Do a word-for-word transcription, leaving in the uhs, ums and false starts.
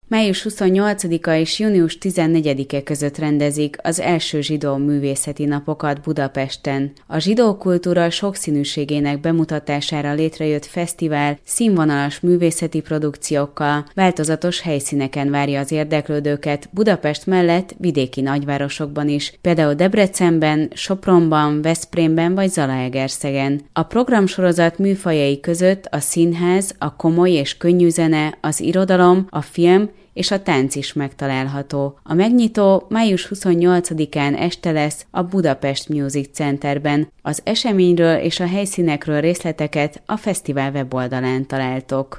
Május huszonnyolcadika és június tizennegyedike között rendezik az első zsidó művészeti napokat Budapesten. A zsidó kultúra sokszínűségének bemutatására létrejött fesztivál színvonalas művészeti produkciókkal, változatos helyszíneken várja az érdeklődőket Budapest mellett vidéki nagyvárosokban is, például Debrecenben, Sopronban, Veszprémben vagy Zalaegerszegen. A programsorozat műfajai között a színház, a komoly és könnyű zene, az irodalom, a film és a tánc is megtalálható. A megnyitó május huszonnyolcadikán este lesz a Budapest Music Centerben. Az eseményről és a helyszínekről részleteket a fesztivál weboldalán találtok.